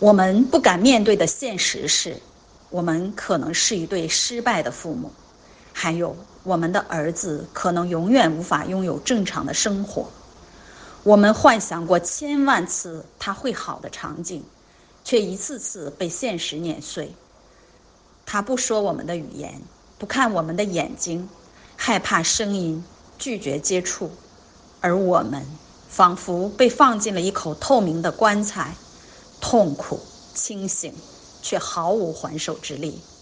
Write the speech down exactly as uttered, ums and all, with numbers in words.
我们不敢面对的现实是，我们可能是一对失败的父母，还有我们的儿子可能永远无法拥有正常的生活。我们幻想过千万次他会好的场景，却一次次被现实碾碎。他不说我们的语言，不看我们的眼睛，害怕声音，拒绝接触，而我们仿佛被放进了一口透明的棺材，痛苦清醒，却毫无还手之力。